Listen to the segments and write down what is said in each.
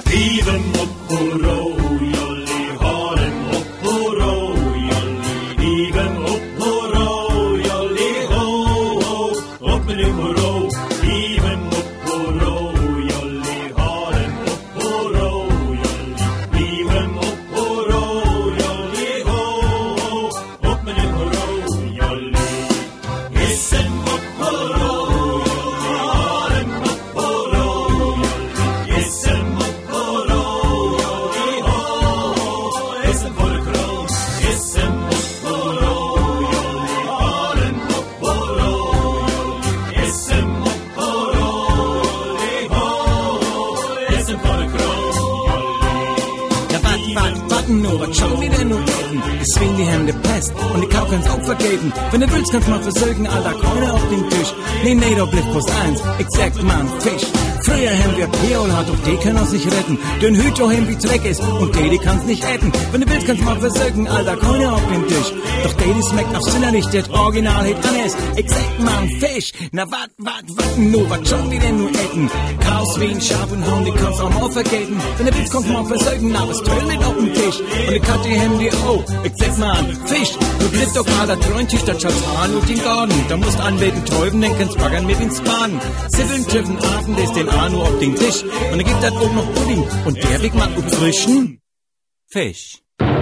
Hiven upp på rå, jolly, haren upp på rå, jolly. Hiven upp på rå, jolly, ho, ho. Upp med det på rå, hiven upp på rå, jolly, haren upp på rå, jolly. Hiven upp på rå, jolly, ho, ho. Upp med det på rå, jolly. Hissen upp på rå, jolly, haren upp på rå, jolly. Hissen upp på rå, jolly, ho, ho. Hissen for a crow, hissen upp på rå, jolly, haren upp på rå, jolly. Hissen upp på rå, jolly, ho, ho. Hissen for a crow, jolly. Ja, warten nur, was schon wieder nur reden. Deswegen die Hände Pest und die Kau kann's auch vergeben. Wenn du willst, kannst mal versorgen, Alter, Keule auf den Tisch. Nee, doch blieb Post 1, exakt, Mann, Fisch. Früher haben wir Peol, hat doch die können uns nicht retten. Den Hüt auch wie Dreck ist und die kann's nicht retten. Wenn du willst, kannst mal versorgen, Alter, Keule auf den Tisch. Doch die schmeckt auf Sinner nicht, das Original hit alles. Exakt, Mann, Fisch. Na, warten nur, was schon wieder nur etten. Kraus wie ein Schaf und Hund, die kannst auch mal vergelten. Wenn du willst, kannst mal versorgen, aber es töll mit auf den Tisch. Und die Katze haben die auch, exakt, Mann, Fisch. Du blickst doch mal da Träumtisch, da schaut's an und den Garten. Da musst anbeten, Täuben, dann kannst baggern mit ins Baden. Sibbeln, Tiffen, Affen, das den A nur auf den Tisch. Und dann gibt das auch noch Pudding. Und der Weg mag frischen Fisch.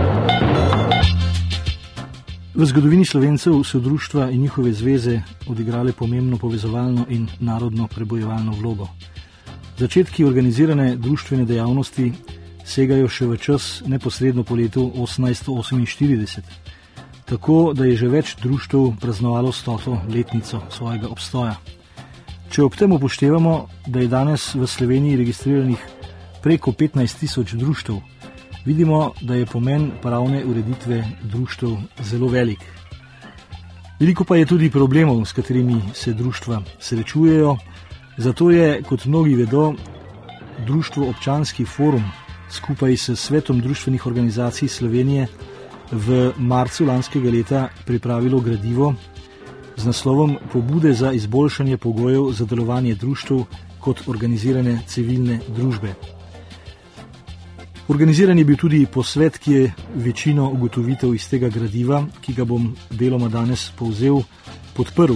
V zgodovini Slovencev so društva in njihove zveze odigrale pomembno povezovalno in narodno prebojevalno vlogo. Začetki organizirane društvene dejavnosti segajo še v čas neposredno po letu 1848, tako da je že več društev praznovalo 100. letnico svojega obstoja. Če ob tem upoštevamo, da je danes v Sloveniji registriranih preko 15.000 društev, vidimo, da je pomen pravne ureditve društev zelo velik. Veliko pa je tudi problemov, s katerimi se društva srečujejo, zato je, kot mnogi vedo, Društvo Občanski forum skupaj s Svetom društvenih organizacij Slovenije v marcu lanskega leta pripravilo gradivo z naslovom Pobude za izboljšanje pogojev za delovanje društev kot organizirane civilne družbe. Organiziran je bil tudi posvet, ki je večino ugotovitev iz tega gradiva, ki ga bom deloma danes povzel, podprl.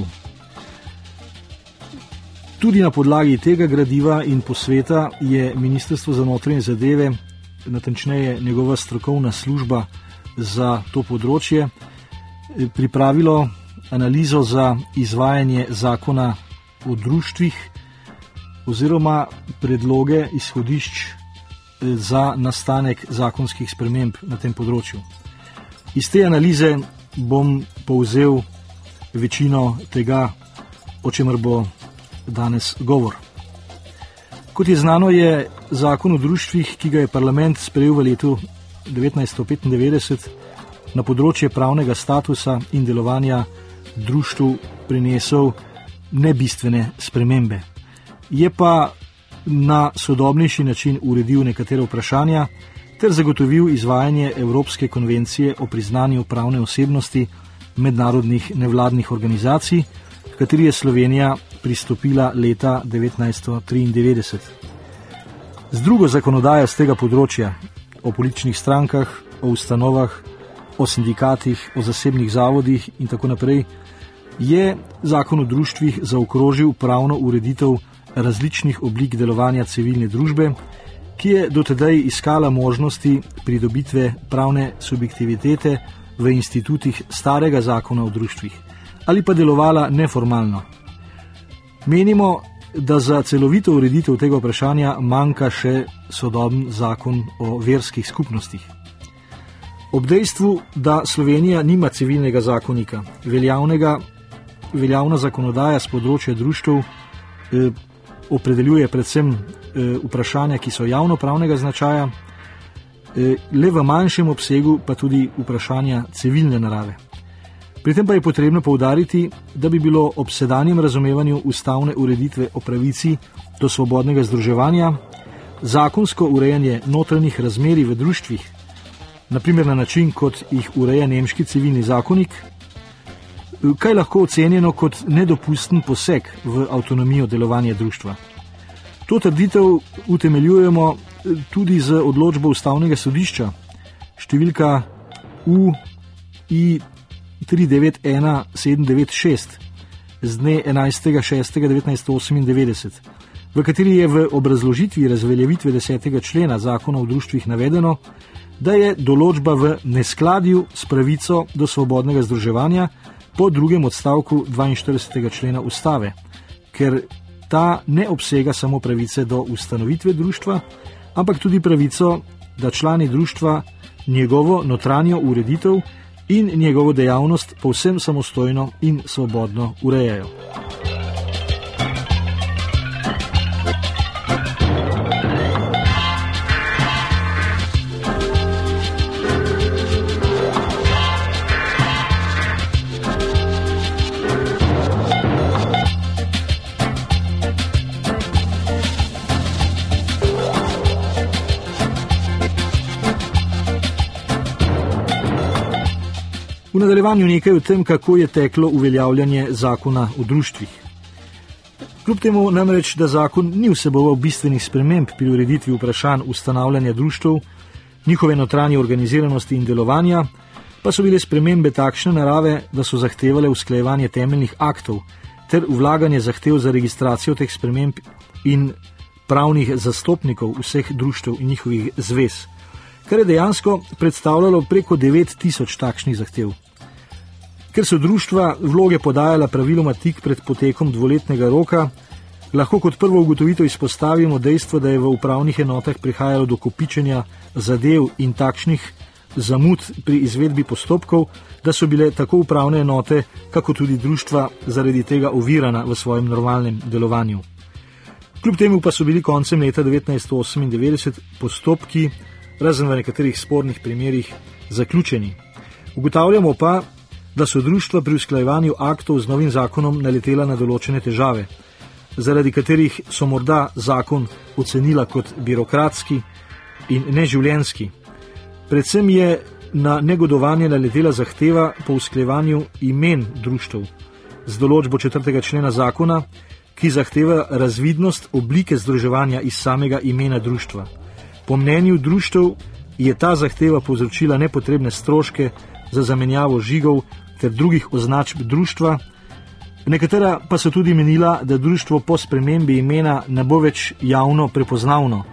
Tudi na podlagi tega gradiva in posveta je Ministrstvo za notranje zadeve, natančneje njegova strokovna služba za to področje, pripravilo analizo za izvajanje zakona o društvih oziroma predloge izhodišč za nastanek zakonskih sprememb na tem področju. Iz te analize bom povzel večino tega, o čemer bo danes govor. Kot je znano, je zakon o društvih, ki ga je parlament sprejel v letu 1995, na področje pravnega statusa in delovanja društev prinesel nebistvene spremembe. Je pa na sodobnejši način uredil nekatera vprašanja ter zagotovil izvajanje Evropske konvencije o priznanju pravne osebnosti mednarodnih nevladnih organizacij, k kateri je Slovenija pristopila leta 1993. Z drugo zakonodajo z tega področja, o političnih strankah, o ustanovah, o sindikatih, o zasebnih zavodih in tako naprej, je zakon o društvih zaokrožil pravno ureditev različnih oblik delovanja civilne družbe, ki je dotedaj iskala možnosti pridobitve pravne subjektivitete v institutih starega zakona o društvih ali pa delovala neformalno. Menimo, da za celovito ureditev tega vprašanja manjka še sodoben zakon o verskih skupnostih. Ob dejstvu, da Slovenija nima civilnega zakonika, veljavna zakonodaja z področja društev opredeljuje predvsem vprašanja, ki so javnopravnega značaja, le v manjšem obsegu pa tudi vprašanja civilne narave. Pri tem pa je potrebno poudariti, da bi bilo ob sedanjem razumevanju ustavne ureditve o pravici do svobodnega združevanja zakonsko urejanje notranjih razmerij v društvih, na primer na način, kot jih ureja nemški civilni zakonik, kaj lahko ocenjeno kot nedopusten poseg v avtonomijo delovanja društva. To trditev utemeljujemo tudi z odločbo Ustavnega sodišča številka UI 391796 z dne 11.6.1998, v kateri je v obrazložitvi razveljavitve 10. člena Zakona o društvih navedeno, da je določba v neskladju s pravico do svobodnega združevanja po drugem odstavku 42. člena Ustave, ker ta ne obsega samo pravice do ustanovitve društva, ampak tudi pravico, da člani društva njegovo notranjo ureditev in njegovo dejavnost povsem samostojno in svobodno urejajo. V nadaljevanju nekaj o tem, kako je teklo uveljavljanje zakona o društvih. Kljub temu namreč, da zakon ni vseboval bistvenih sprememb pri ureditvi vprašanj ustanavljanja društev, njihove notranje organiziranosti in delovanja, pa so bile spremembe takšne narave, da so zahtevale usklajevanje temeljnih aktov ter vlaganje zahtev za registracijo teh sprememb in pravnih zastopnikov vseh društev in njihovih zvez, kar je dejansko predstavljalo preko 9000 takšnih zahtev. Ker so društva vloge podajala praviloma tik pred potekom dvoletnega roka, lahko kot prvo ugotovitev izpostavimo dejstvo, da je v upravnih enotah prihajalo do kopičenja zadev in takšnih zamud pri izvedbi postopkov, da so bile tako upravne enote, kako tudi društva zaradi tega ovirana v svojem normalnem delovanju. Kljub temu pa so bili koncem leta 1998 postopki, razen v nekaterih spornih primerih, zaključeni. Ugotavljamo pa, da so društva pri usklajevanju aktov z novim zakonom naletela na določene težave, zaradi katerih so morda zakon ocenila kot birokratski in neživljenjski. Predvsem je na negodovanje naletela zahteva po usklajevanju imen društev z določbo 4. člena zakona, ki zahteva razvidnost oblike združevanja iz samega imena društva. Po mnenju društev je ta zahteva povzročila nepotrebne stroške za zamenjavo žigov ter drugih označb društva, nekatera pa so tudi menila, da društvo po spremembi imena ne bo več javno prepoznavno.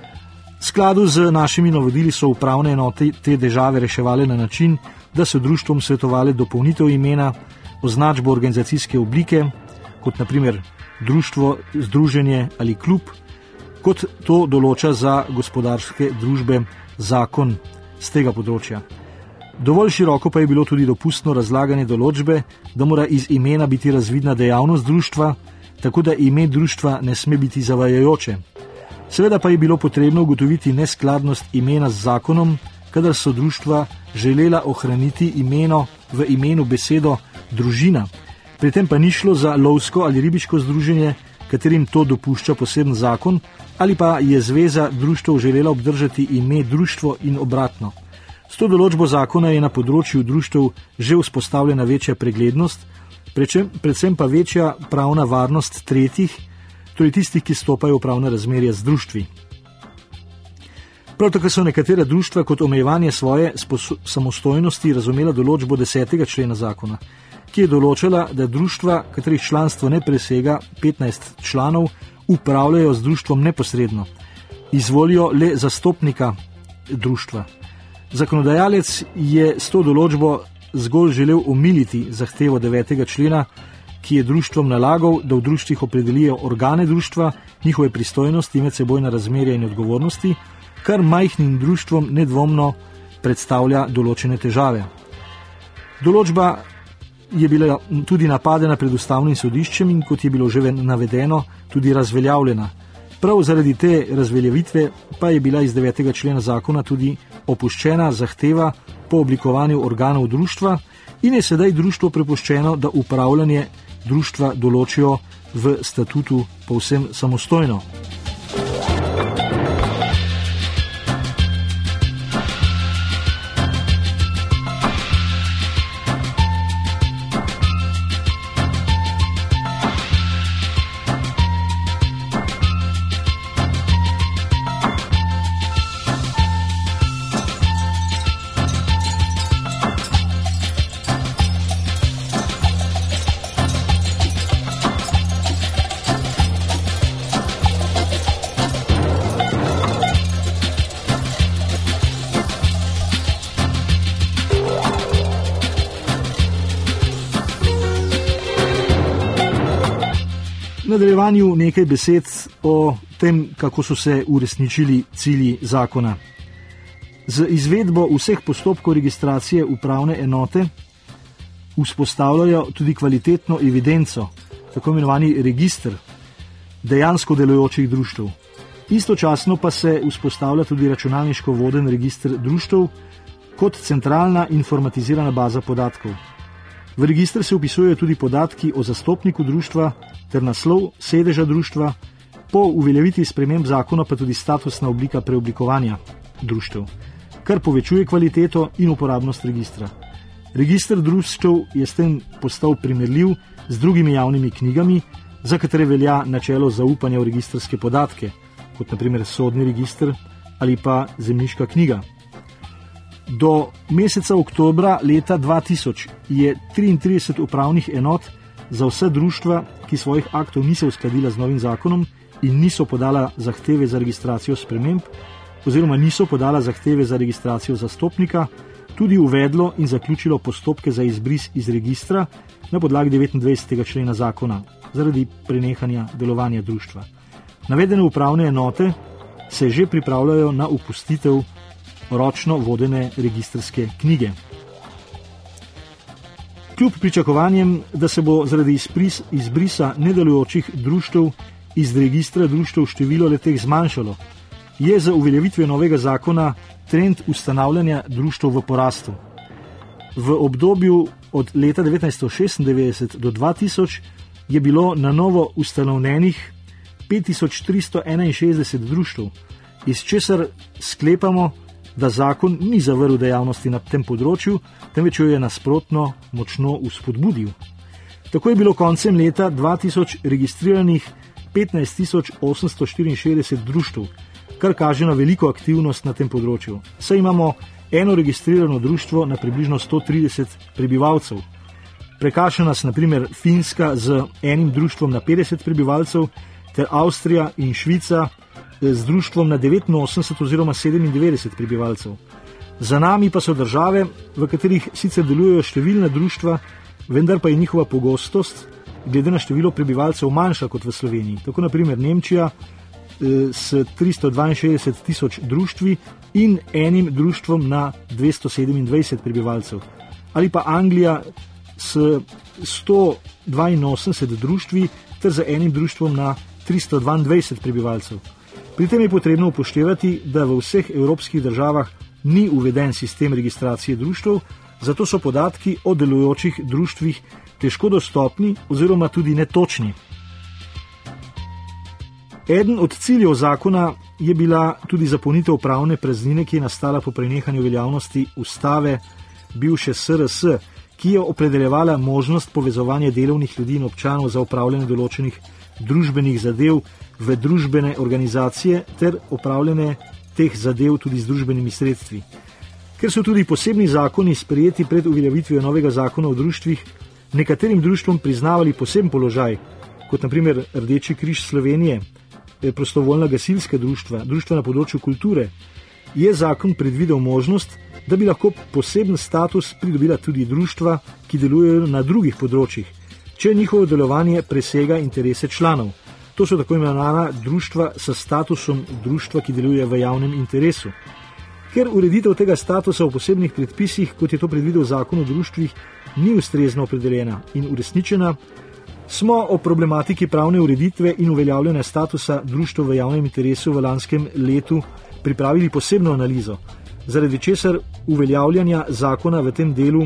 V skladu z našimi navodili so upravne enote te težave reševale na način, da so društvom svetovali dopolnitev imena, označbo organizacijske oblike, kot naprimer društvo, združenje ali klub, kot to določa za gospodarske družbe zakon z tega področja. Dovolj široko pa je bilo tudi dopustno razlaganje določbe, da mora iz imena biti razvidna dejavnost društva, tako da ime društva ne sme biti zavajajoče. Seveda pa je bilo potrebno ugotoviti neskladnost imena z zakonom, kadar so društva želela ohraniti v imenu besedo družina. Pri tem pa ni šlo za lovsko ali ribiško združenje, katerim to dopušča poseben zakon, ali pa je zveza društev želela obdržati ime društvo in obratno. S to določbo zakona je na področju društev že vzpostavljena večja preglednost, predvsem pa večja pravna varnost tretjih, torej tistih, ki stopajo v pravna razmerja z društvi. Prav tako so nekatera društva kot omejevanje svoje samostojnosti razumela določbo 10. člena zakona, ki je določala, da društva, katerih članstvo ne presega 15 članov, upravljajo z društvom neposredno, izvolijo le zastopnika društva. Zakonodajalec je s to določbo zgolj želel omiliti zahtevo 9. člena, ki je društvom nalagal, da v društvih opredelijo organe društva, njihove pristojnosti, medsebojna razmerja in odgovornosti, kar majhnim društvom nedvomno predstavlja določene težave. Določba je bila tudi napadena pred ustavnim sodiščem in, kot je bilo že navedeno, tudi razveljavljena. Prav zaradi te razveljavitve pa je bila iz 9. člena zakona tudi opuščena zahteva po oblikovanju organov društva in je sedaj društvo prepuščeno, da upravljanje društva določijo v statutu povsem samostojno. V nadaljevanju nekaj besed o tem, kako so se uresničili cilji zakona. Z izvedbo vseh postopkov registracije upravne enote vzpostavljajo tudi kvalitetno evidenco, tako imenovani register dejansko delujočih društev. Istočasno pa se vzpostavlja tudi računalniško voden register društev kot centralna informatizirana baza podatkov. V register se vpisujejo tudi podatki o zastopniku društva ter naslov sedeža društva, po uveljavitvi sprememb zakona pa tudi statusna oblika preoblikovanja društev, kar povečuje kvaliteto in uporabnost registra. Register društev je s tem postal primerljiv z drugimi javnimi knjigami, za katere velja načelo zaupanja v registrske podatke, kot naprimer sodni register ali pa zemljiška knjiga. Do meseca oktobra leta 2000 je 33 upravnih enot za vse društva, ki svojih aktov niso uskladila z novim zakonom in niso podala zahteve za registracijo sprememb oziroma niso podala zahteve za registracijo zastopnika, tudi uvedlo in zaključilo postopke za izbris iz registra na podlagi 29. člena zakona zaradi prenehanja delovanja društva. Navedene upravne enote se že pripravljajo na opustitev ročno vodene registrske knjige. Kljub pričakovanjem, da se bo zaradi izbrisa nedelujočih društev iz registra društev število leteh zmanjšalo, je za uveljavitvijo novega zakona trend ustanavljanja društev v porastu. V obdobju od leta 1996 do 2000 je bilo na novo ustanovljenih 5361 društev, iz česar sklepamo, da zakon ni zavrl dejavnosti na tem področju, temveč jo je nasprotno močno vzpodbudil. Tako je bilo koncem leta 2000 registriranih 15.864 društev, kar kaže na veliko aktivnost na tem področju. Saj imamo eno registrirano društvo na približno 130 prebivalcev. Prekaša nas na primer Finska z enim društvom na 50 prebivalcev, ter Avstrija in Švica z društvom na 89 oziroma 97 prebivalcev. Za nami pa so države, v katerih sicer delujejo številna društva, vendar pa je njihova pogostost glede na število prebivalcev manjša kot v Sloveniji. Tako naprimer Nemčija s 362 tisoč društvi in enim društvom na 227 prebivalcev. Ali pa Anglija s 182 društvi ter z enim društvom na 322 prebivalcev. Pri tem je potrebno upoštevati, da v vseh evropskih državah ni uveden sistem registracije društev, zato so podatki o delujočih društvih težko dostopni oziroma tudi netočni. Eden od ciljev zakona je bila tudi zapolnitev pravne praznine, ki je nastala po prenehanju veljavnosti ustave bivše SRS, ki je opredeljevala možnost povezovanja delovnih ljudi in občanov za upravljanje določenih družbenih zadev v družbene organizacije ter upravljanje teh zadev tudi z družbenimi sredstvi. Ker so tudi posebni zakoni sprejeti pred uveljavitvijo novega zakona o društvih, nekaterim društvom priznavali poseben položaj, kot naprimer Rdeči križ Slovenije, prostovoljna gasilska društva, društva na področju kulture, je zakon predvidel možnost, da bi lahko poseben status pridobila tudi društva, ki delujejo na drugih področjih, če njihovo delovanje presega interese članov. To so tako imenovana društva s statusom društva, ki deluje v javnem interesu. Ker ureditev tega statusa v posebnih predpisih, kot je to predvidel zakon o društvih, ni ustrezno opredeljena in uresničena, smo o problematiki pravne ureditve in uveljavljanja statusa društva v javnem interesu v lanskem letu pripravili posebno analizo, zaradi česar uveljavljanja zakona v tem delu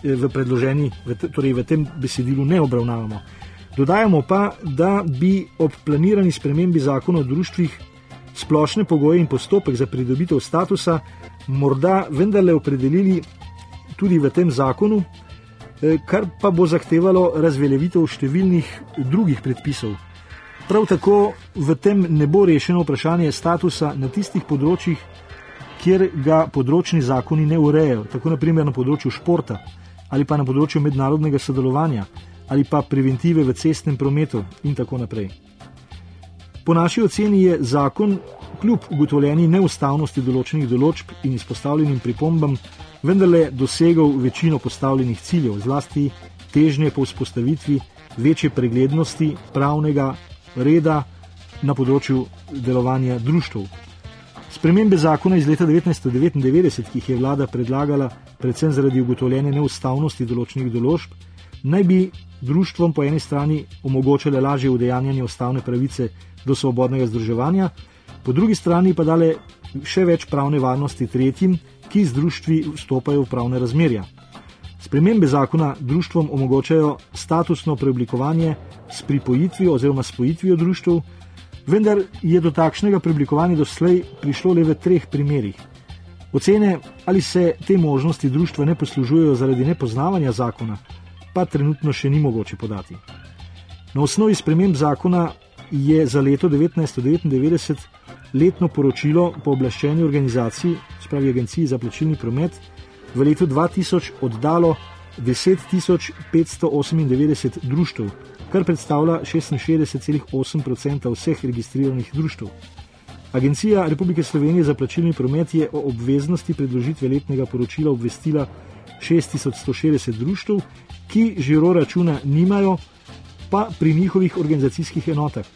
v tem besedilu ne obravnavamo. Dodajamo pa, da bi ob planirani spremembi zakona o društvih splošne pogoje in postopek za pridobitev statusa morda vendarle opredelili tudi v tem zakonu, kar pa bo zahtevalo razveljavitev številnih drugih predpisov. Prav tako v tem ne bo rešeno vprašanje statusa na tistih področjih, kjer ga področni zakoni ne urejajo, tako naprimer na področju športa ali pa na področju mednarodnega sodelovanja ali pa preventive v cestnem prometu in tako naprej. Po naši oceni je zakon kljub ugotovljeni neustavnosti določenih določb in izpostavljenim pripombam vendarle dosegel večino postavljenih ciljev, zlasti težnje po vzpostavitvi večje preglednosti pravnega reda na področju delovanja društev. Spremembe zakona iz leta 1999, ki jih je vlada predlagala predvsem zaradi ugotovljene neustavnosti določenih določb, naj bi društvom po eni strani omogočale lažje udejanjanje ustavne pravice do svobodnega združevanja, po drugi strani pa dale še več pravne varnosti tretjim, ki z društvi vstopajo v pravne razmerja. Spremembe zakona društvom omogočajo statusno preoblikovanje s pripojitvijo oziroma spojitvijo društev, vendar je do takšnega preoblikovanja doslej prišlo le v 3 primerih. Ocene, ali se te možnosti društva ne poslužujejo zaradi nepoznavanja zakona, pa trenutno še ni mogoče podati. Na osnovi sprememb zakona je za leto 1999 letno poročilo pooblaščeni organizaciji, spravi Agenciji za plačilni promet, v letu 2000 oddalo 10.598 društev, kar predstavlja 66,8% vseh registriranih društev. Agencija Republike Slovenije za plačilni promet je o obveznosti predložitve letnega poročila obvestila 6.160 društev, ki žiro računa nimajo, pa pri njihovih organizacijskih enotah.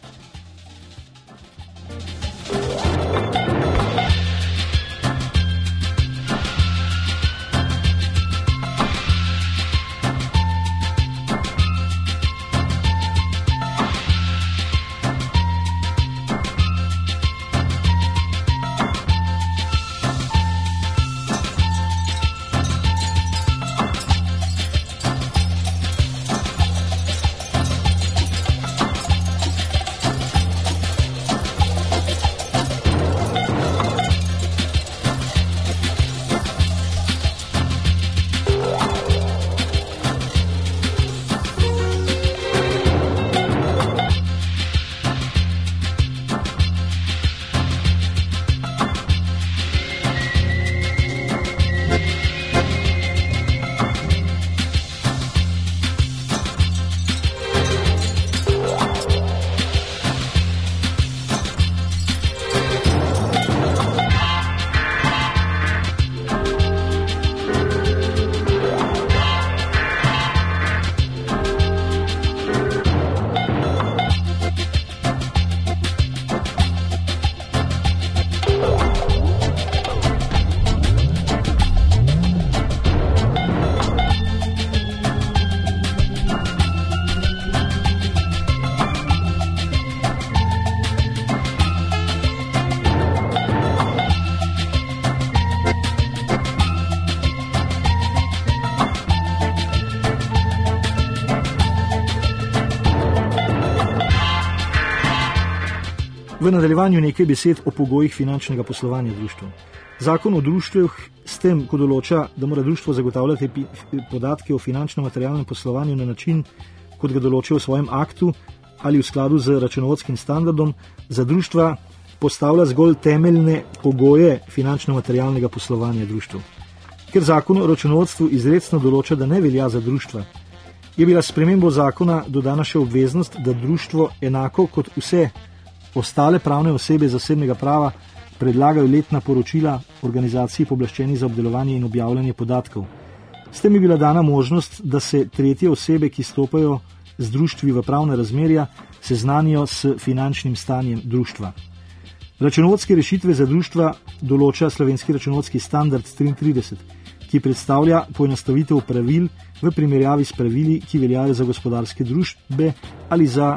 V nadaljevanju nekaj besed o pogojih finančnega poslovanja društva. Zakon o društvih s tem, ko določa, da mora društvo zagotavljati podatke o finančno-materialnem poslovanju na način, kot ga določa v svojem aktu ali v skladu z računovodskim standardom, za društva postavlja zgolj temeljne pogoje finančno-materialnega poslovanja društva. Ker zakon o računovodstvu izrecno določa, da ne velja za društva, je bila s spremembo zakona dodana še obveznost, da društvo enako kot vse ostale pravne osebe zasebnega prava predlagajo letna poročila organizaciji pooblaščeni za obdelovanje in objavljanje podatkov. S tem je bila dana možnost, da se tretje osebe, ki stopajo z društvi v pravna razmerja, seznanijo s finančnim stanjem društva. Računovodske rešitve za društva določa slovenski računovodski standard 33, ki predstavlja poenostavitev pravil v primerjavi s pravili, ki veljajo za gospodarske družbe ali za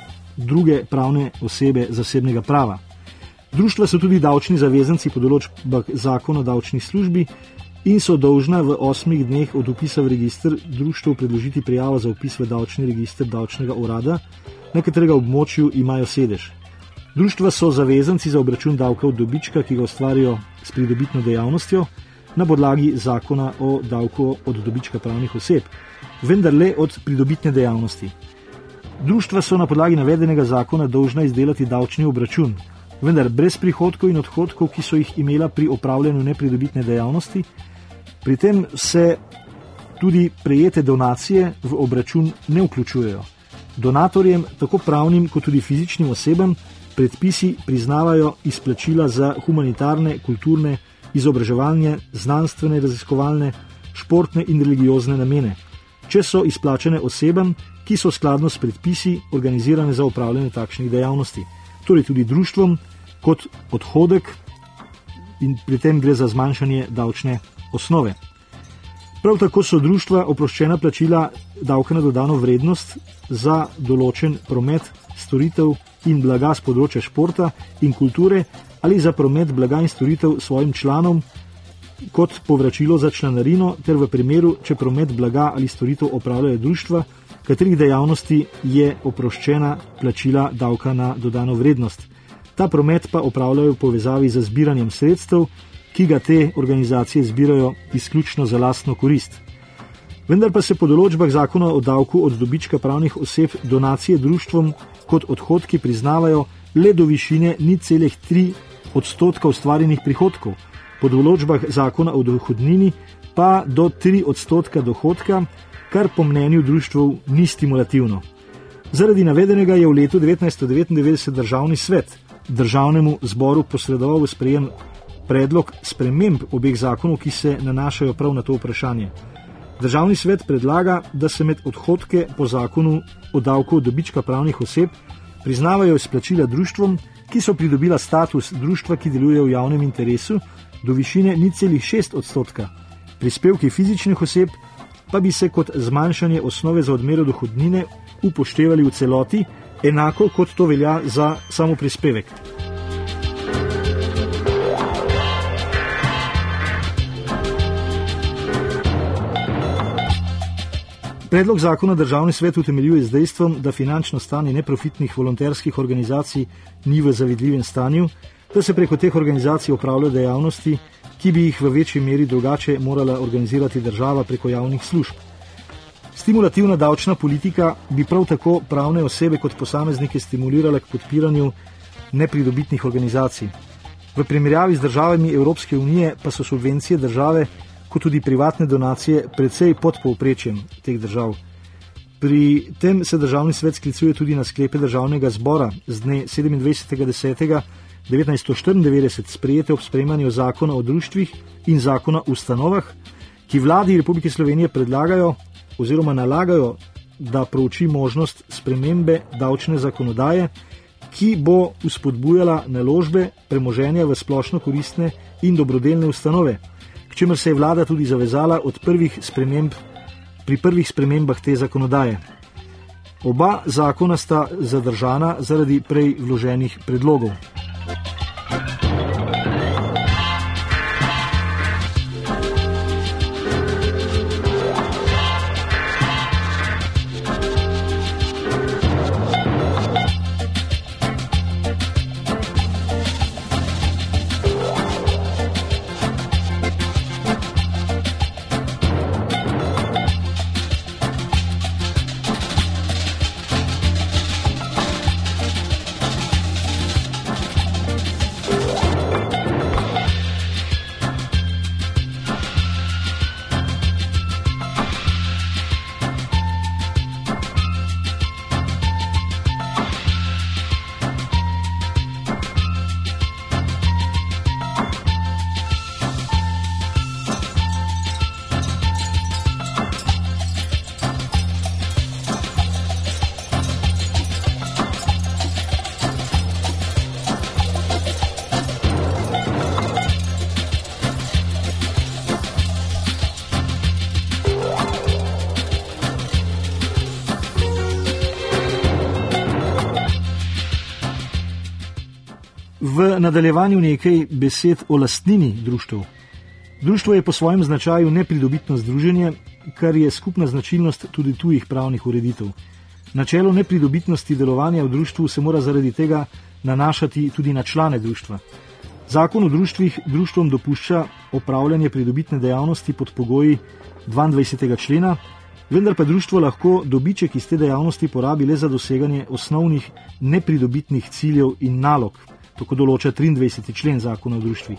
druge pravne osebe zasebnega prava. Društva so tudi davčni zavezanci po določbah zakona o davčni službi in so dolžna v 8 dneh od vpisa v register društev predložiti prijavo za vpis v davčni register davčnega urada, na katerega območju imajo sedež. Društva so zavezanci za obračun davka od dobička, ki ga ustvarijo s pridobitno dejavnostjo na podlagi zakona o davku od dobička pravnih oseb, vendar le od pridobitne dejavnosti. Društva so na podlagi navedenega zakona dolžna izdelati davčni obračun, vendar brez prihodkov in odhodkov, ki so jih imela pri opravljanju nepridobitne dejavnosti. Pri tem se tudi prejete donacije v obračun ne vključujejo. Donatorjem, tako pravnim kot tudi fizičnim osebam, predpisi priznavajo izplačila za humanitarne, kulturne, izobraževalne, znanstvene, raziskovalne, športne in religiozne namene. Če so izplačane osebam, ki so skladno s predpisi organizirane za upravljanje takšnih dejavnosti. Torej tudi društvom kot odhodek in pri tem gre za zmanjšanje davčne osnove. Prav tako so društva oproščena plačila davka na dodano vrednost za določen promet, storitev in blaga z področja športa in kulture ali za promet blaga in storitev svojim članom kot povračilo za članarino ter v primeru, če promet blaga ali storitev opravljajo društva, katerih dejavnosti je oproščena plačila davka na dodano vrednost. Ta promet pa opravljajo v povezavi z zbiranjem sredstev, ki ga te organizacije zbirajo izključno za lastno korist. Vendar pa se po določbah zakona o davku od dobička pravnih oseb donacije društvom kot odhodki priznavajo le do višine 0,3% ustvarjenih prihodkov, po določbah zakona o dohodnini pa do 3% dohodka, kar po mnenju društvov ni stimulativno. Zaradi navedenega je v letu 1999 Državni svet Državnemu zboru posredoval v sprejem predlog sprememb obeh zakonov, ki se nanašajo prav na to vprašanje. Državni svet predlaga, da se med odhodke po zakonu o davku od dobička pravnih oseb priznavajo izplačila društvom, ki so pridobila status društva, ki deluje v javnem interesu, do višine 0,6%. Prispevki fizičnih oseb pa bi se kot zmanjšanje osnove za odmero dohodnine upoštevali v celoti, enako kot to velja za samoprispevek. Predlog zakona Državni svet utemeljuje z dejstvom, da finančno stanje neprofitnih volonterskih organizacij ni v zavidljivem stanju, da se preko teh organizacij opravljajo dejavnosti, ki bi jih v večji meri drugače morala organizirati država preko javnih služb. Stimulativna davčna politika bi prav tako pravne osebe kot posameznike stimulirala k podpiranju nepridobitnih organizacij. V primerjavi z državami Evropske unije pa so subvencije države kot tudi privatne donacije precej pod povprečjem teh držav. Pri tem se Državni svet sklicuje tudi na sklepe Državnega zbora z dne 27.10.1994 sprejete ob sprejemanju zakona o društvih in zakona o ustanovah, ki vladi Republike Slovenije predlagajo oziroma nalagajo, da prouči možnost spremembe davčne zakonodaje, ki bo vzpodbujala naložbe premoženja v splošno koristne in dobrodelne ustanove, k čemer se je vlada tudi zavezala pri prvih spremembah te zakonodaje. Oba zakona sta zadržana zaradi prej vloženih predlogov. V nadaljevanju nekaj besed o lastnini društev. Društvo je po svojem značaju nepridobitno združenje, kar je skupna značilnost tudi tujih pravnih ureditev. Načelo nepridobitnosti delovanja v društvu se mora zaradi tega nanašati tudi na člane društva. Zakon o društvih društvom dopušča opravljanje pridobitne dejavnosti pod pogoji 22. člena, vendar pa društvo lahko dobiček iz te dejavnosti porabi le za doseganje osnovnih nepridobitnih ciljev in nalog, tako določa 23. člen zakona o društvih.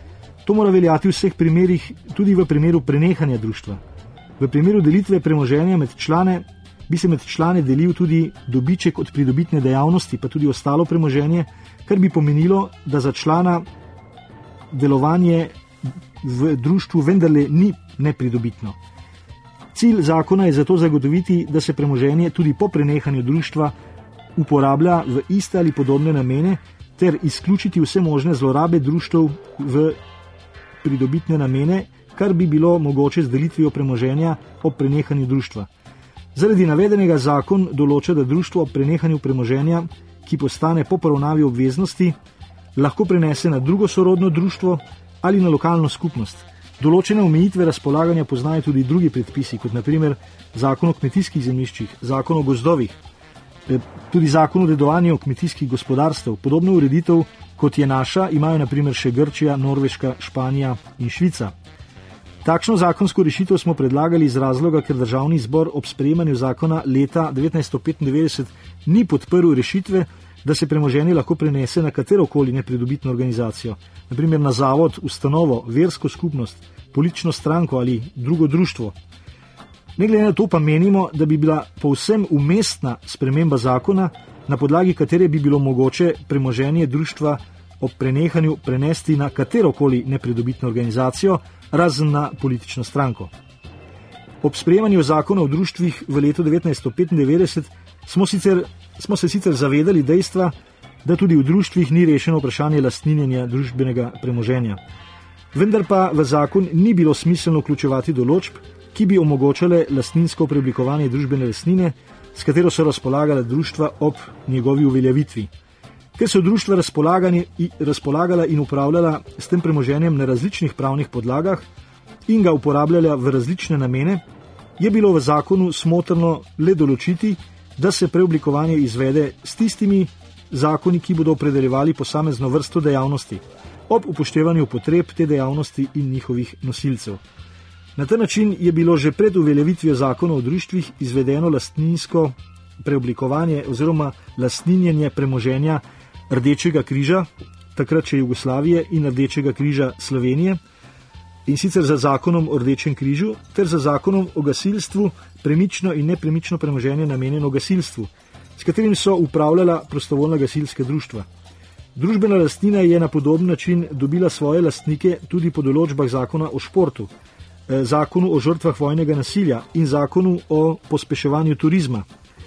To mora veljati v vseh primerih, tudi v primeru prenehanja društva. V primeru delitve premoženja med člane bi se med člane delil tudi dobiček od pridobitne dejavnosti, pa tudi ostalo premoženje, kar bi pomenilo, da za člana delovanje v društvu vendarle ni nepridobitno. Cilj zakona je zato zagotoviti, da se premoženje tudi po prenehanju društva uporablja v iste ali podobne namene ter izključiti vse možne zlorabe društev v pridobitne namene, kar bi bilo mogoče z delitvijo premoženja ob prenehanju društva. Zaradi navedenega zakon določa, da društvo ob prenehanju premoženja, ki postane po poravnavi obveznosti, lahko prenese na drugo sorodno društvo ali na lokalno skupnost. Določene omejitve razpolaganja poznajo tudi drugi predpisi, kot naprimer zakon o kmetijskih zemljiščih, zakon o gozdovih, tudi zakon o dedovanju kmetijskih gospodarstev. Podobno ureditev, kot je naša, imajo naprimer še Grčija, Norveška, Španija in Švica. Takšno zakonsko rešitev smo predlagali iz razloga, ker Državni zbor ob sprejemanju zakona leta 1995 ni podprl rešitve, da se premoženje lahko prenese na katerokoli nepridobitno organizacijo, naprimer na zavod, ustanovo, versko skupnost, politično stranko ali drugo društvo. Ne glede na to pa menimo, da bi bila povsem umestna sprememba zakona, na podlagi katere bi bilo mogoče premoženje društva ob prenehanju prenesti na katerokoli nepridobitno organizacijo, razen na politično stranko. Ob sprejemanju zakona o društvih v letu 1995 smo se sicer zavedali dejstva, da tudi v društvih ni rešeno vprašanje lastninjenja družbenega premoženja. Vendar pa v zakon ni bilo smiselno vključevati določb, ki bi omogočale lastninsko preoblikovanje družbene lastnine, s katero so razpolagala društva ob njegovi uveljavitvi. Ker so društva razpolagala in upravljala s tem premoženjem na različnih pravnih podlagah in ga uporabljala v različne namene, je bilo v zakonu smotrno le določiti, da se preoblikovanje izvede s tistimi zakoni, ki bodo opredeljevali posamezno vrsto dejavnosti, ob upoštevanju potreb te dejavnosti in njihovih nosilcev. Na ta način je bilo že pred uveljavitvijo zakona o društvih izvedeno lastninsko preoblikovanje oziroma lastninjenje premoženja Rdečega križa, takrat še Jugoslavije, in Rdečega križa Slovenije, in sicer za zakonom o Rdečem križu ter za zakonom o gasilstvu premično in nepremično premoženje namenjeno gasilstvu, s katerim so upravljala prostovoljna gasilska društva. Družbena lastnina je na podoben način dobila svoje lastnike tudi po določbah zakona o športu, zakonu o žrtvah vojnega nasilja in zakonu o pospeševanju turizma.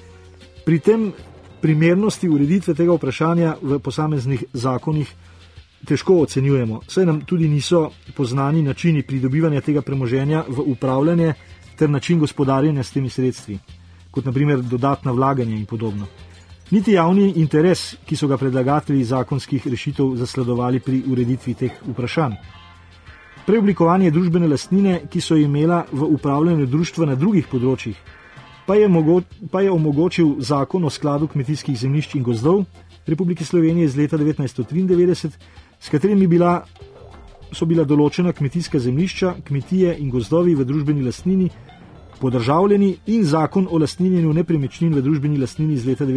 Pri tem primernosti ureditve tega vprašanja v posameznih zakonih težko ocenjujemo, saj nam tudi niso poznani načini pridobivanja tega premoženja v upravljanje ter način gospodarjenja s temi sredstvi, kot naprimer dodatna vlaganja in podobno. Niti javni interes, ki so ga predlagatelji zakonskih rešitev zasledovali pri ureditvi teh vprašanj. Preoblikovanje družbene lastnine, ki so imela v upravljanju društva na drugih področjih, pa je omogočil zakon o skladu kmetijskih zemljišč in gozdov Republike Slovenije iz leta 1993, s katerimi so bila določena kmetijska zemljišča, kmetije in gozdovi v družbeni lastnini podržavljeni, in zakon o lastninjenju nepremičnin v družbeni lastnini iz leta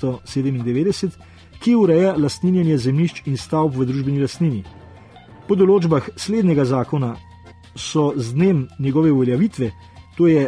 1997, ki ureja lastninjenje zemljišč in stavb v družbeni lastnini. Po določbah slednjega zakona so z dnem njegove uveljavitve, to je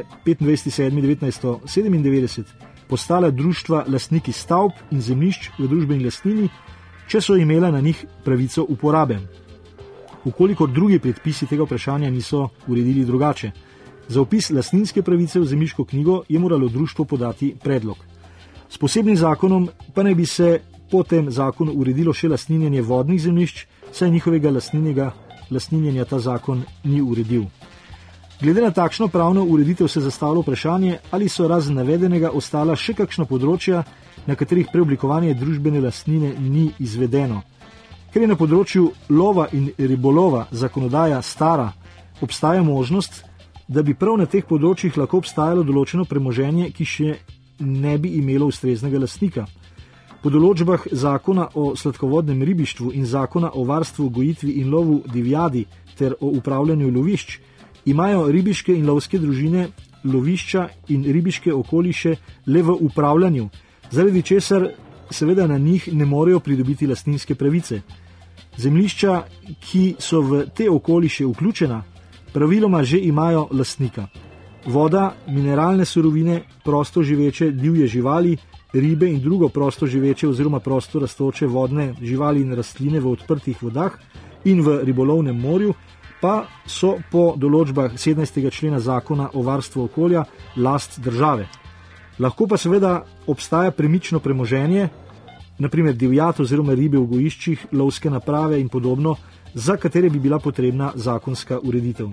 25.7.1997, postala društva lastniki stavb in zemljišč v družbeni lastnini, če so imela na njih pravico uporabe. Ukolikor drugi predpisi tega vprašanja niso uredili drugače. Za vpis lastninske pravice v zemljiško knjigo je moralo društvo podati predlog. S posebnim zakonom pa naj bi se po tem zakonu uredilo še lastninjenje vodnih zemljišč, saj njihovega lastninjenja ta zakon ni uredil. Glede na takšno pravno ureditev se zastavlja vprašanje, ali so razen navedenega ostala še kakšna področja, na katerih preoblikovanje družbene lastnine ni izvedeno. Ker je na področju lova in ribolova zakonodaja stara, obstaja možnost, da bi prav na teh področjih lahko obstajalo določeno premoženje, ki še ne bi imelo ustreznega lastnika. Po določbah zakona o sladkovodnem ribištvu in zakona o varstvu, gojitvi in lovu divjadi ter o upravljanju lovišč imajo ribiške in lovske družine lovišča in ribiške okoliše le v upravljanju, zaradi česar seveda na njih ne morejo pridobiti lastninske pravice. Zemljišča, ki so v te okoliše vključena, praviloma že imajo lastnika. Voda, mineralne surovine, prosto živeče divje živali, ribe in drugo prosto živeče oziroma prosto rastoče vodne živali in rastline v odprtih vodah in v ribolovnem morju pa so po določbah 17. člena zakona o varstvu okolja last države. Lahko pa seveda obstaja premično premoženje, naprimer divjad oziroma ribe v gojiščih, lovske naprave in podobno, za katere bi bila potrebna zakonska ureditev.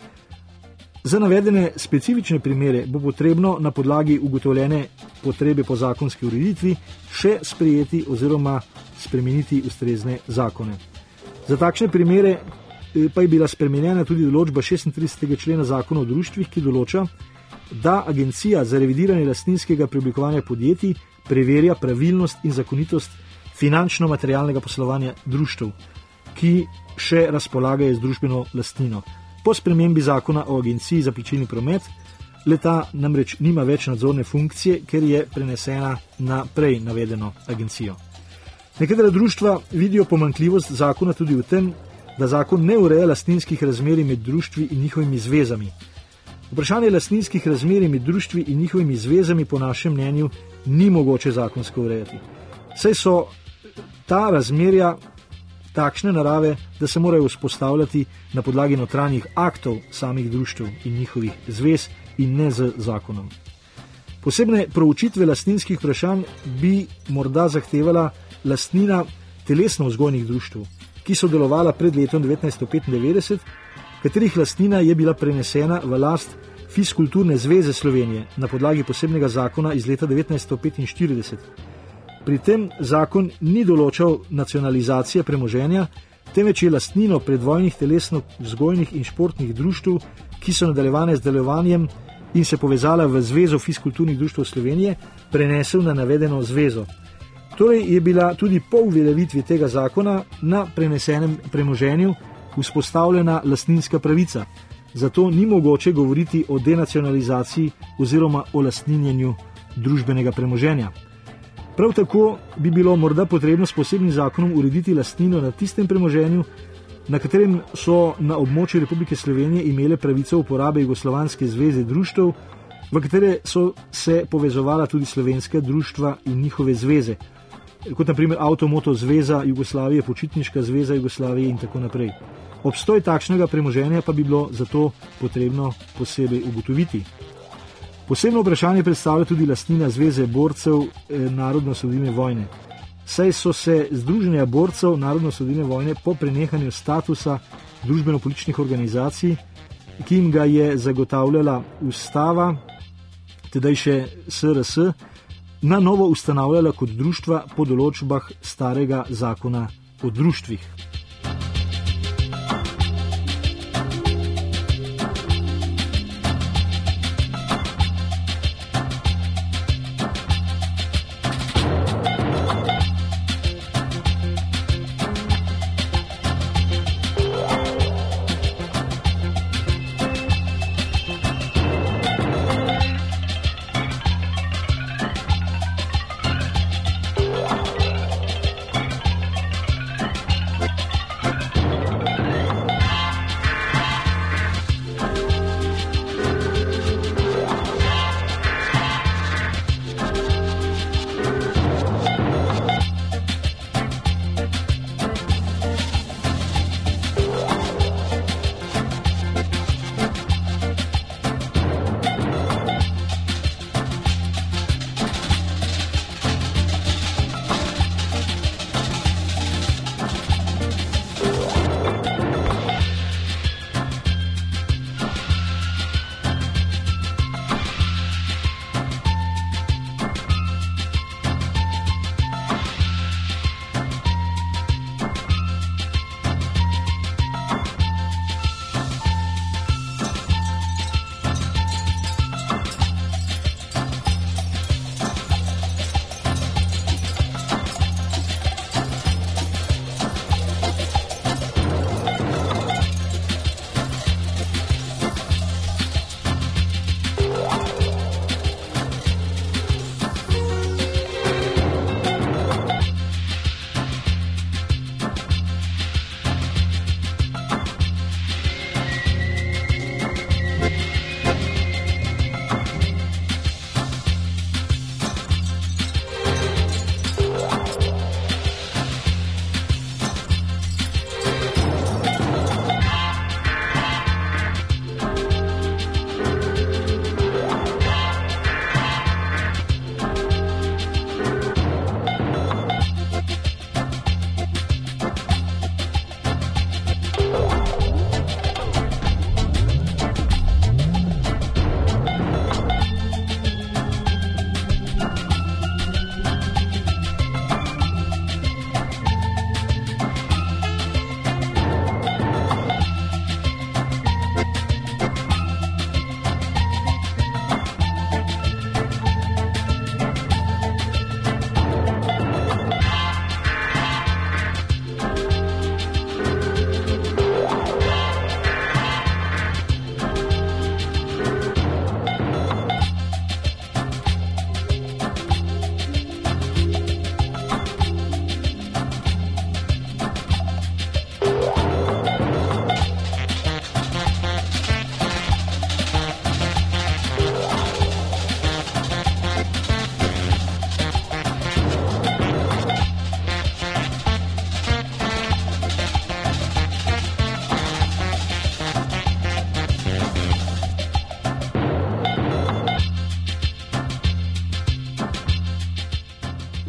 Za navedene specifične primere bo potrebno na podlagi ugotovljene potrebe po zakonski ureditvi še sprejeti oziroma spremeniti ustrezne zakone. Za takšne primere pa je bila spremenjena tudi določba 36. člena zakona o društvih, ki določa, da Agencija za revidiranje lastninskega preoblikovanja podjetij preverja pravilnost in zakonitost finančno-materialnega poslovanja društev, ki še razpolagajo z družbeno lastnino. Po spremembi zakona o Agenciji za plačilni promet leta namreč nima več nadzorne funkcije, ker je prenesena na prej navedeno agencijo. Nekatera društva vidijo pomanjkljivost zakona tudi v tem, da zakon ne ureja lastninskih razmerij med društvi in njihovimi zvezami. Vprašanje lastninskih razmerij med društvi in njihovimi zvezami po našem mnenju ni mogoče zakonsko urejati. Saj so ta razmerja takšne narave, da se morajo vzpostavljati na podlagi notranjih aktov samih društev in njihovih zvez in ne z zakonom. Posebne proučitve lastninskih vprašanj bi morda zahtevala lastnina telesno-vzgojnih društev, ki so delovala pred letom 1995, katerih lastnina je bila prenesena v last Fiskulturne zveze Slovenije na podlagi posebnega zakona iz leta 1945. Pri tem zakon ni določal nacionalizacije premoženja, temveč je lastnino predvojnih telesno-vzgojnih in športnih društev, ki so nadaljevane z delovanjem in se povezala v Zvezo fiskulturnih društev Slovenije, prenesel na navedeno zvezo. Torej je bila tudi po uveljavitvi tega zakona na prenesenem premoženju vzpostavljena lastninska pravica. Zato ni mogoče govoriti o denacionalizaciji oziroma o lastninjenju družbenega premoženja. Prav tako bi bilo morda potrebno s posebnim zakonom urediti lastnino na tistem premoženju, na katerem so na območju Republike Slovenije imele pravico uporabe Jugoslovanske zveze društev, v katere so se povezovala tudi slovenska društva in njihove zveze, kot naprimer Avtomoto zveza Jugoslavije, Počitniška zveza Jugoslavije in tako naprej. Obstoj takšnega premoženja pa bi bilo zato potrebno posebej ugotoviti. Posebno vprašanje predstavlja tudi lastnina Zveze borcev narodnoosvobodilne vojne. Saj so se združenja borcev narodnoosvobodilne vojne po prenehanju statusa družbeno-političnih organizacij, ki jim ga je zagotavljala ustava, tedaj še SRS, na novo ustanavljala kot društva po določbah starega zakona o društvih.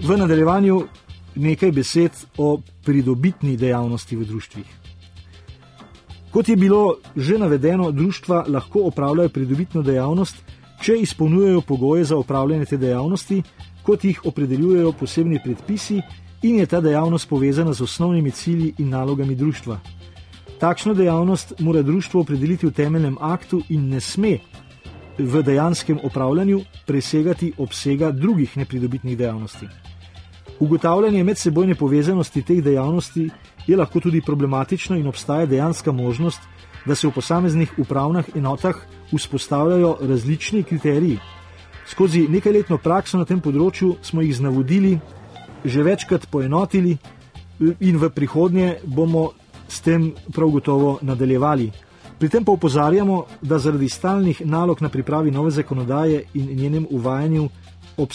V nadaljevanju nekaj besed o pridobitni dejavnosti v društvih. Kot je bilo že navedeno, društva lahko opravljajo pridobitno dejavnost, če izpolnjujejo pogoje za opravljanje te dejavnosti, kot jih opredeljujejo posebni predpisi in je ta dejavnost povezana z osnovnimi cilji in nalogami društva. Takšno dejavnost mora društvo opredeliti v temeljnem aktu in ne sme v dejanskem opravljanju presegati obsega drugih nepridobitnih dejavnosti. Ugotavljanje medsebojne povezanosti teh dejavnosti je lahko tudi problematično in obstaja dejanska možnost, da se v posameznih upravnih enotah vzpostavljajo različni kriteriji. Skozi nekajletno prakso na tem področju smo jih z navodili že večkrat poenotili in v prihodnje bomo s tem prav gotovo nadaljevali. Pri tem pa opozarjamo, da zaradi stalnih nalog na pripravi nove zakonodaje in njenem uvajanju ob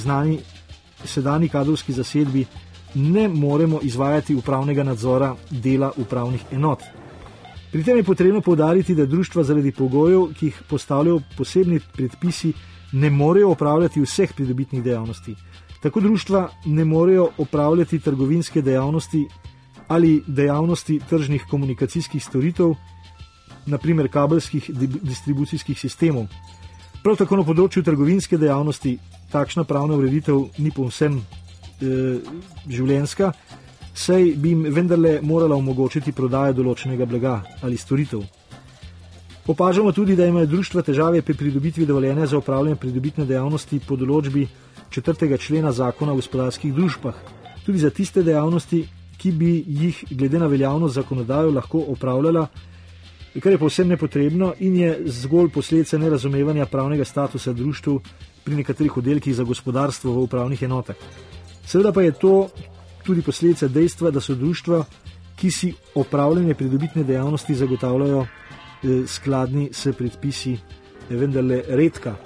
sedanji kadrovski zasedbi ne moremo izvajati upravnega nadzora dela upravnih enot. Pri tem je potrebno poudariti, da društva zaradi pogojev, ki jih postavljajo posebni predpisi, ne morejo opravljati vseh pridobitnih dejavnosti. Tako društva ne morejo opravljati trgovinske dejavnosti ali dejavnosti tržnih komunikacijskih storitev, naprimer kabelskih distribucijskih sistemov. Prav tako na področju trgovinske dejavnosti takšna pravna ureditev ni povsem življenjska, saj bi jim vendarle morala omogočiti prodajo določenega blaga ali storitev. Opažamo tudi, da imajo društva težave pri pridobitvi dovoljenja za opravljanje pridobitne dejavnosti po določbi 4. člena Zakona o gospodarskih družbah, tudi za tiste dejavnosti, ki bi jih glede na veljavno zakonodajo lahko opravljala, kar je povsem nepotrebno in je zgolj posledica nerazumevanja pravnega statusa društev pri nekaterih oddelkih za gospodarstvo v upravnih enotah. Seveda pa je to tudi posledica dejstva, da so društva, ki si opravljanje pridobitne dejavnosti zagotavljajo skladni s predpisi, vendarle redka.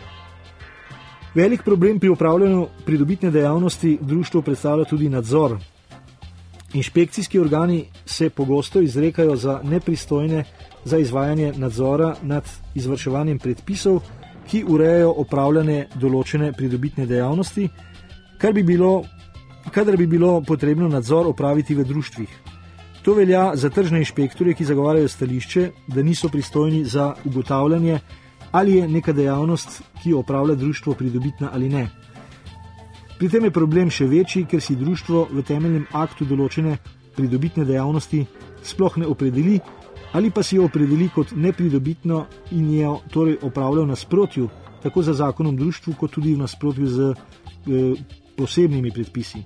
Velik problem pri opravljanju pridobitne dejavnosti društvo predstavlja tudi nadzor. Inšpekcijski organi se pogosto izrekajo za nepristojne za izvajanje nadzora nad izvrševanjem predpisov, ki urejajo opravljanje določene pridobitne dejavnosti, kadar bi bilo potrebno nadzor opraviti v društvih. To velja za tržne inšpektorje, ki zagovarjajo stališče, da niso pristojni za ugotavljanje, ali je neka dejavnost, ki jo opravlja društvo, pridobitna ali ne. Pri tem je problem še večji, ker si društvo v temeljnem aktu določene pridobitne dejavnosti sploh ne opredeli ali pa si jo opredeli kot nepridobitno in jo torej opravlja v nasprotju tako za zakonom društvu, kot tudi v nasprotju z posebnimi predpisi.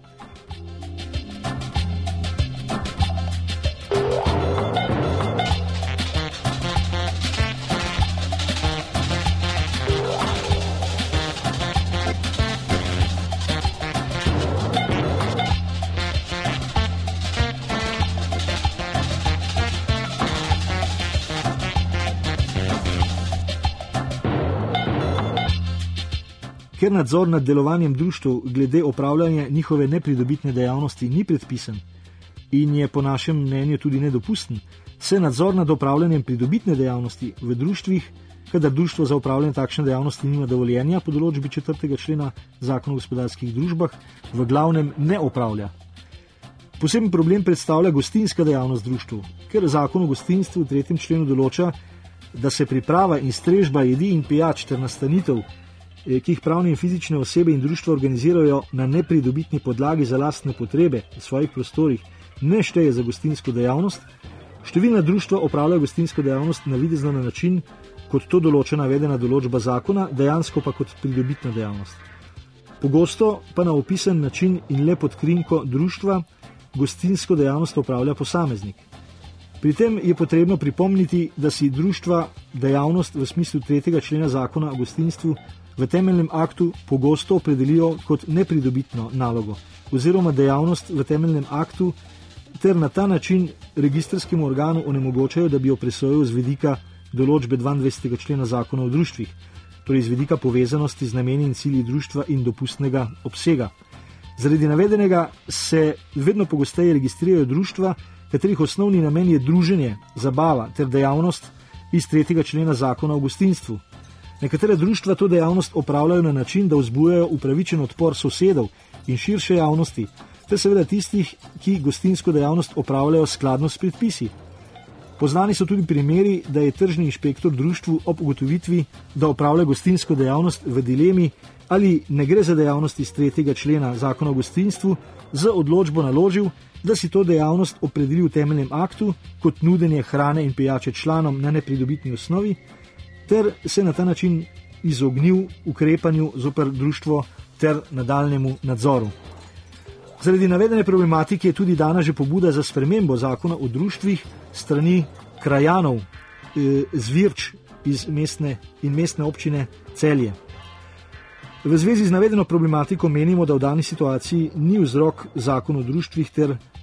Ker nadzor nad delovanjem društev glede opravljanja njihove nepridobitne dejavnosti ni predpisan in je po našem mnenju tudi nedopusten, se nadzor nad opravljanjem pridobitne dejavnosti v društvih, kadar društvo za opravljanje takšne dejavnosti nima dovoljenja po določbi 4. člena Zakona o gospodarskih družbah, v glavnem ne opravlja. Poseben problem predstavlja gostinska dejavnost društv, ker Zakon o gostinstvu v 3. členu določa, da se priprava in strežba jedi in pijač ter nastanitev, ki jih pravne in fizične osebe in društva organizirajo na nepridobitni podlagi za lastne potrebe v svojih prostorih, ne šteje za gostinsko dejavnost. Številna društva opravljajo gostinsko dejavnost navidezno na način, kot to določa navedena določba zakona, dejansko pa kot pridobitna dejavnost. Pogosto pa na opisan način in le pod krinko društva gostinsko dejavnost opravlja posameznik. Pri tem je potrebno pripomniti, da si društva dejavnost v smislu 3. člena Zakona o gostinstvu v temeljnem aktu pogosto opredelijo kot nepridobitno nalogo oziroma dejavnost v temeljnem aktu ter na ta način registrskemu organu onemogočajo, da bi jo presojal z vidika določbe 22. člena Zakona o društvih, torej z vidika povezanosti z nameni in cilji društva in dopustnega obsega. Zaradi navedenega se vedno pogosteje registrirajo društva, katerih osnovni namen je druženje, zabava ter dejavnost iz 3. člena Zakona o gostinstvu. Nekatera društva to dejavnost opravljajo na način, da vzbujajo upravičen odpor sosedov in širše javnosti, ter seveda tistih, ki gostinsko dejavnost opravljajo skladno s predpisi. Poznani so tudi primeri, da je tržni inšpektor društvu ob ugotovitvi, da opravlja gostinsko dejavnost v dilemi, ali ne gre za dejavnost iz 3. člena Zakona o gostinstvu, z odločbo naložil, da si to dejavnost opredeli v temeljnem aktu kot nudenje hrane in pijače članom na nepridobitni osnovi, ter se na ta način izognil ukrepanju zoper društvo ter nadaljnjemu nadzoru. Zaradi navedene problematike je tudi dana že pobuda za spremembo zakona o društvih strani krajanov Zvirč iz mestne občine Celje. V zvezi z navedeno problematiko menimo, da v dani situaciji ni vzrok zakon o društvih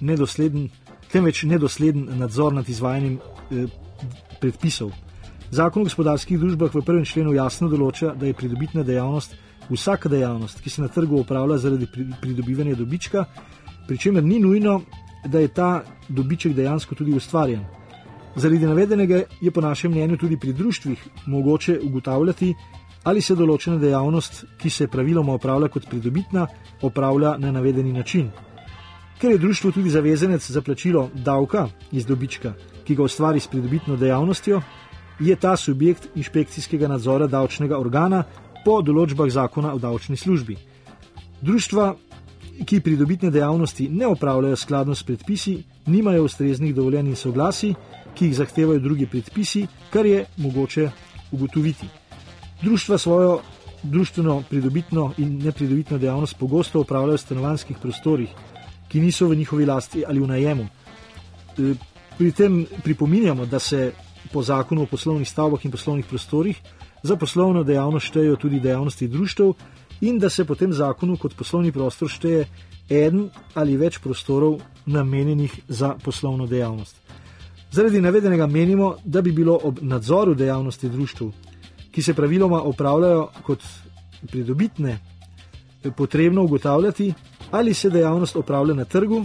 temveč nedosleden nadzor nad izvajanjem predpisov. Zakon o gospodarskih družbah v 1. členu jasno določa, da je pridobitna dejavnost vsaka dejavnost, ki se na trgu opravlja zaradi pridobivanja dobička, pri čemer ni nujno, da je ta dobiček dejansko tudi ustvarjen. Zaradi navedenega je po našem mnenju tudi pri društvih mogoče ugotavljati, ali se določena dejavnost, ki se praviloma opravlja kot pridobitna, opravlja na navedeni način. Ker je društvo tudi zavezanec za plačilo davka iz dobička, ki ga ustvari s pridobitno dejavnostjo, je ta subjekt inšpekcijskega nadzora davčnega organa po določbah zakona o davčni službi. Društva, ki pridobitne dejavnosti ne opravljajo skladno s predpisi, nimajo ustreznih dovoljenj in soglasij, ki jih zahtevajo drugi predpisi, kar je mogoče ugotoviti. Društva svojo društveno pridobitno in nepridobitno dejavnost pogosto opravljajo v stanovanjskih prostorih, ki niso v njihovi lasti ali v najemu. Pri tem pripominjamo, da se po zakonu o poslovnih stavbah in poslovnih prostorih za poslovno dejavnost štejejo tudi dejavnosti društev in da se po tem zakonu kot poslovni prostor šteje eden ali več prostorov namenjenih za poslovno dejavnost. Zaradi navedenega menimo, da bi bilo ob nadzoru dejavnosti društev, ki se praviloma opravljajo kot pridobitne, potrebno ugotavljati, ali se dejavnost opravlja na trgu,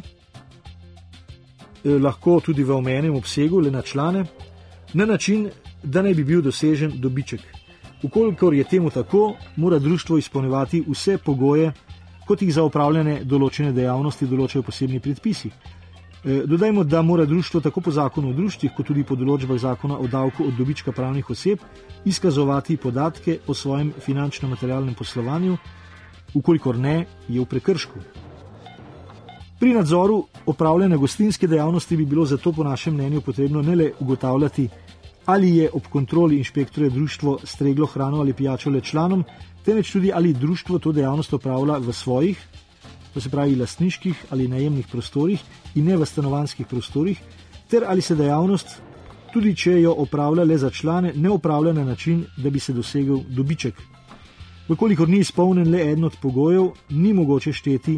lahko tudi v omejenem obsegu, le na člane, na način, da naj bi bil dosežen dobiček. Ukolikor je temu tako, mora društvo izpolnjevati vse pogoje, kot jih za opravljanje določene dejavnosti določajo posebni predpisi. Dodajmo, da mora društvo tako po zakonu o društvih, kot tudi po določbah zakona o davku od dobička pravnih oseb izkazovati podatke o svojem finančno-materialnem poslovanju, ukolikor ne, je v prekršku. Pri nadzoru opravljanja gostinske dejavnosti bi bilo zato po našem mnenju potrebno ne le ugotavljati, ali je ob kontroli inšpektorja društvo streglo hrano ali pijačo le članom, temveč tudi ali društvo to dejavnost opravlja v svojih, to se pravi lastniških ali najemnih prostorih in ne v stanovanjskih prostorih, ter ali se dejavnost, tudi če jo opravlja le za člane, ne opravlja na način, da bi se dosegel dobiček. Vkolikor ni izpolnjen le eden od pogojev, ni mogoče šteti,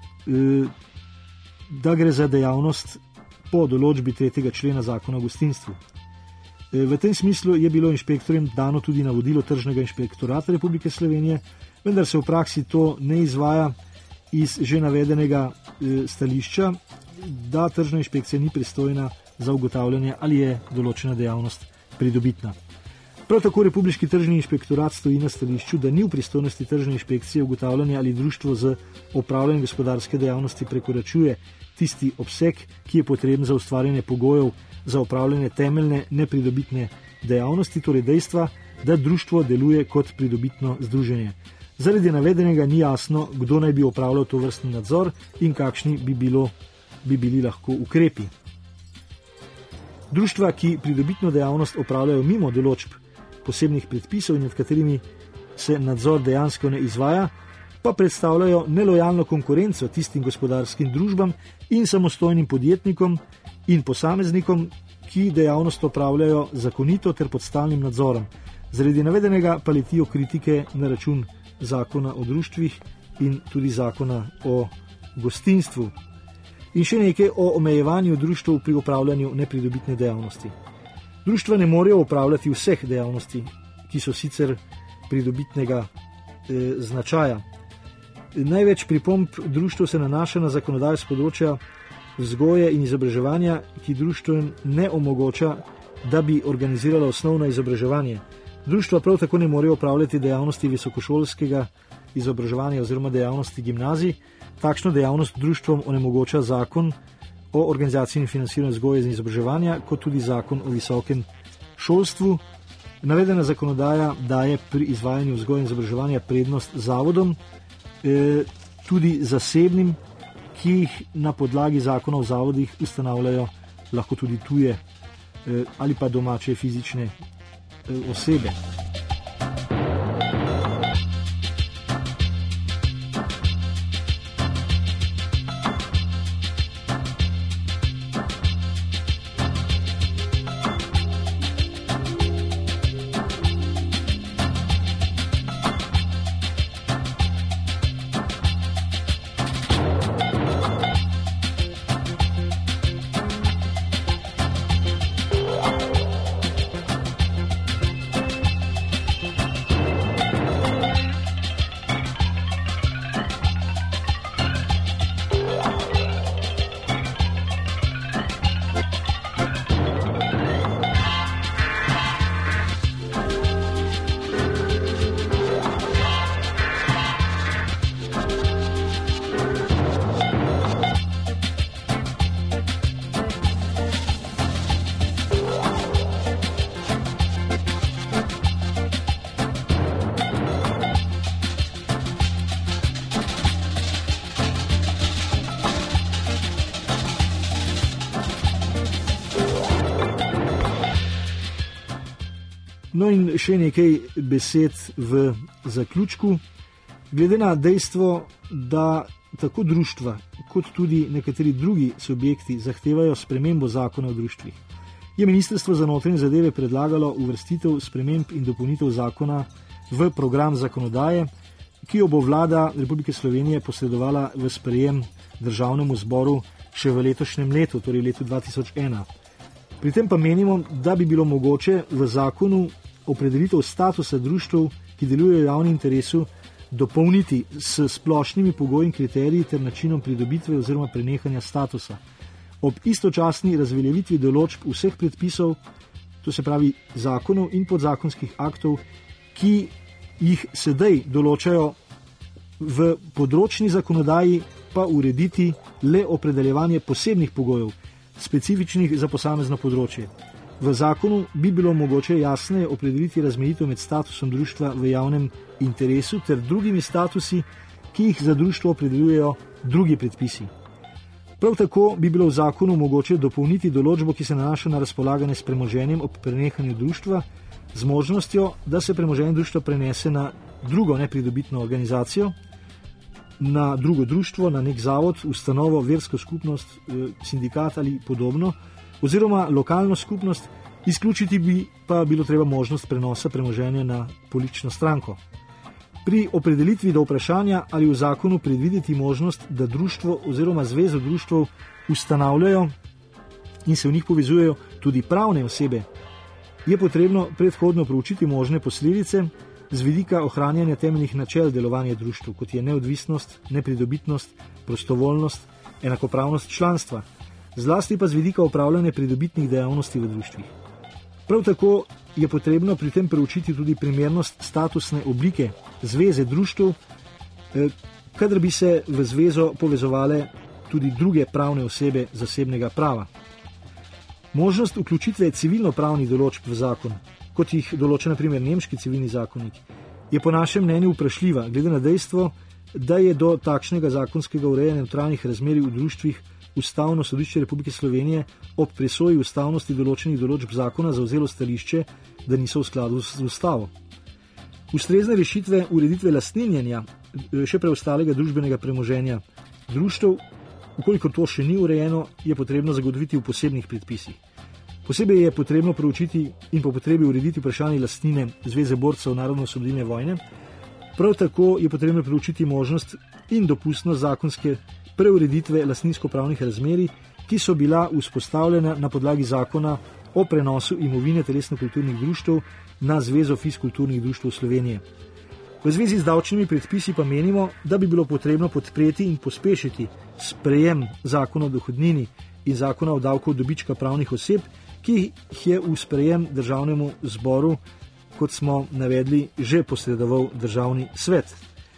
da gre za dejavnost po določbi 3. člena Zakona o gostinstvu. V tem smislu je bilo inšpektorjem dano tudi navodilo Tržnega inšpektorata Republike Slovenije, vendar se v praksi to ne izvaja iz že navedenega stališča, da tržna inšpekcija ni pristojna za ugotavljanje, ali je določena dejavnost pridobitna. Prav tako Republiški tržni inšpektorat stoji na stališču, da ni v pristojnosti tržne inšpekcije ugotavljanje, ali društvo z opravljanjem gospodarske dejavnosti prekoračuje tisti obseg, ki je potreben za ustvarjanje pogojev za opravljanje temeljne nepridobitne dejavnosti, torej dejstva, da društvo deluje kot pridobitno združenje. Zaradi navedenega ni jasno, kdo naj bi opravljal to vrstni nadzor in kakšni bi bili lahko ukrepi. Društva, ki pridobitno dejavnost opravljajo mimo določb posebnih predpisov in nad katerimi se nadzor dejansko ne izvaja, pa predstavljajo nelojalno konkurenco tistim gospodarskim družbam in samostojnim podjetnikom in posameznikom, ki dejavnost opravljajo zakonito ter pod stalnim nadzorom. Zaradi navedenega pa letijo kritike na račun zakona o društvih in tudi zakona o gostinstvu. In še nekaj o omejevanju društev pri opravljanju nepridobitne dejavnosti. Društva ne morejo opravljati vseh dejavnosti, ki so sicer pridobitnega značaja. Največ pripomb društev se nanaša na zakonodajo z področja vzgoje in izobraževanja, ki društvom ne omogoča, da bi organizirala osnovno izobraževanje. Društva prav tako ne morejo opravljati dejavnosti visokošolskega izobraževanja oziroma dejavnosti gimnazij, takšno dejavnost društvom onemogoča zakon o organizaciji in financiranju vzgoje in izobraževanja, kot tudi zakon o visokem šolstvu. Navedena zakonodaja daje pri izvajanju vzgoje in izobraževanja prednost zavodom, tudi zasebnim, ki jih na podlagi zakona o zavodih ustanavljajo lahko tudi tuje ali pa domače fizične osebe. No in še nekaj besed v zaključku. Glede na dejstvo, da tako društva kot tudi nekateri drugi subjekti zahtevajo spremembo zakona o društvih, je Ministrstvo za notranje zadeve predlagalo uvrstitev sprememb in dopolnitev zakona v program zakonodaje, ki jo bo Vlada Republike Slovenije posredovala v sprejem Državnemu zboru še v letošnjem letu, torej letu 2001. Pri tem pa menimo, da bi bilo mogoče v zakonu opredelitev statusa društev, ki delujejo v javnem interesu, dopolniti s splošnimi pogoji in kriteriji ter načinom pridobitve oziroma prenehanja statusa. Ob istočasni razveljavitvi določb vseh predpisov, to se pravi zakonov in podzakonskih aktov, ki jih sedaj določajo v področni zakonodaji, pa urediti le opredeljevanje posebnih pogojev, specifičnih za posamezno področje. V zakonu bi bilo mogoče jasneje opredeliti razmejitev med statusom društva v javnem interesu ter drugimi statusi, ki jih za društvo opredeljujejo drugi predpisi. Prav tako bi bilo v zakonu mogoče dopolniti določbo, ki se nanaša na razpolaganje s premoženjem ob prenehanju društva, z možnostjo, da se premoženje društva prenese na drugo nepridobitno organizacijo, na drugo društvo, na nek zavod, ustanovo, versko skupnost, sindikat ali podobno, oziroma lokalno skupnost, izključiti bi pa bilo treba možnost prenosa premoženja na politično stranko. Pri opredelitvi do vprašanja, ali v zakonu predvideti možnost, da društvo oziroma zvezo društvov ustanavljajo in se v njih povezujejo tudi pravne osebe, je potrebno predhodno proučiti možne posledice z vidika ohranjanja temeljnih načel delovanja društv, kot je neodvisnost, nepridobitnost, prostovoljnost, enakopravnost članstva, zlasti pa z vidika upravljanja pridobitnih dejavnosti v društvih. Prav tako je potrebno pri tem preučiti tudi primernost statusne oblike zveze društev, kadar bi se v zvezo povezovale tudi druge pravne osebe zasebnega prava. Možnost vključitve civilno-pravnih določb v zakon, kot jih določa na primer nemški civilni zakonik, je po našem mnenju vprašljiva, glede na dejstvo, da je do takšnega zakonskega urejanja notranjih razmerij v društvih Ustavno sodišče Republike Slovenije ob presoji ustavnosti določenih določb zakona zavzelo stališče, da niso v skladu z ustavo. Ustrezne rešitve ureditve lastninjenja še preostalega družbenega premoženja društev, ukoliko to še ni urejeno, je potrebno zagotoviti v posebnih predpisih. Posebej je potrebno proučiti in po potrebi urediti vprašanje lastnine Zveze borcev narodnoosvobodilne vojne. Prav tako je potrebno proučiti možnost in dopustnost zakonske preureditve lastninsko-pravnih razmerij, ki so bila vzpostavljena na podlagi zakona o prenosu imovine telesno-kulturnih društev na Zvezo fizkulturnih društev Slovenije. V zvezi z davčnimi predpisi pa menimo, da bi bilo potrebno podpreti in pospešiti sprejem zakona o dohodnini in zakona o davku od dobička pravnih oseb, ki jih je v sprejem Državnemu zboru, kot smo navedli, že posredoval Državni svet.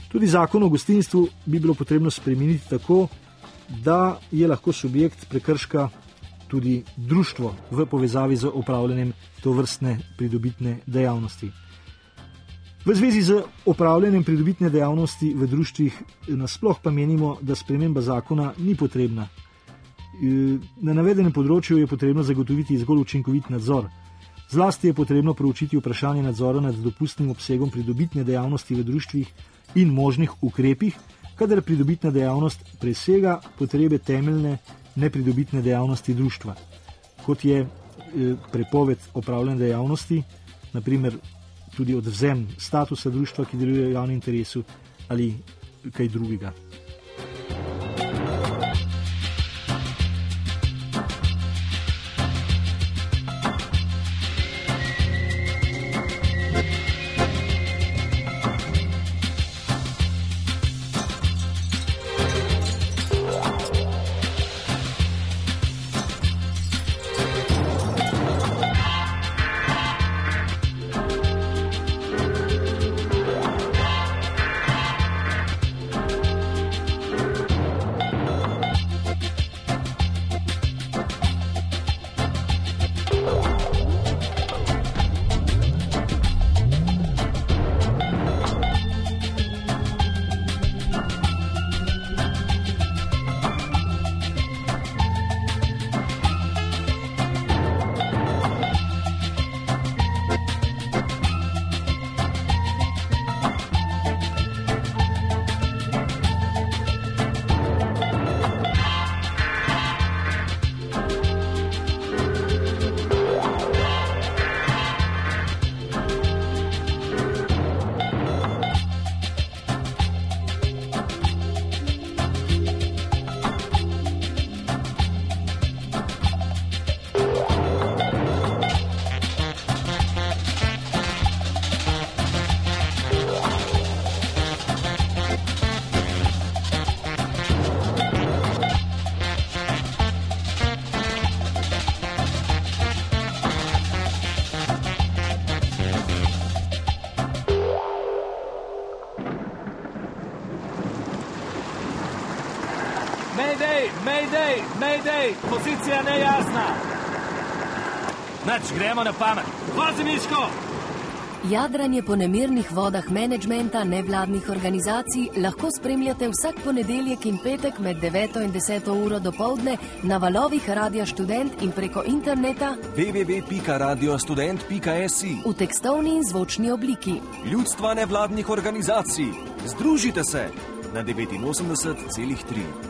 Tudi zakon o gostinstvu bi bilo potrebno spremeniti tako, da je lahko subjekt prekrška tudi društvo v povezavi z opravljanjem tovrstne pridobitne dejavnosti. V zvezi z opravljanjem pridobitne dejavnosti v društvih nasploh pa menimo, da sprememba zakona ni potrebna. Na navedenem področju je potrebno zagotoviti zgolj učinkovit nadzor. Zlasti je potrebno proučiti vprašanje nadzora nad dopustnim obsegom pridobitne dejavnosti v društvih in možnih ukrepih, kadar pridobitna dejavnost presega potrebe temeljne nepridobitne dejavnosti društva, kot je prepoved opravljanja dejavnosti, naprimer tudi odvzem statusa društva, ki deluje v javnem interesu, ali kaj drugega. Mayday, pozicija nejasna. Nač, gremo na pamet. Vozi, Miško! Jadranje po nemirnih vodah menedžmenta nevladnih organizacij lahko spremljate vsak ponedeljek in petek med 9 in 10 uro dopoldne na valovih Radia Študent in preko interneta www.radiostudent.si v tekstovni in zvočni obliki. Ljudstva nevladnih organizacij. Združite se na 89,3.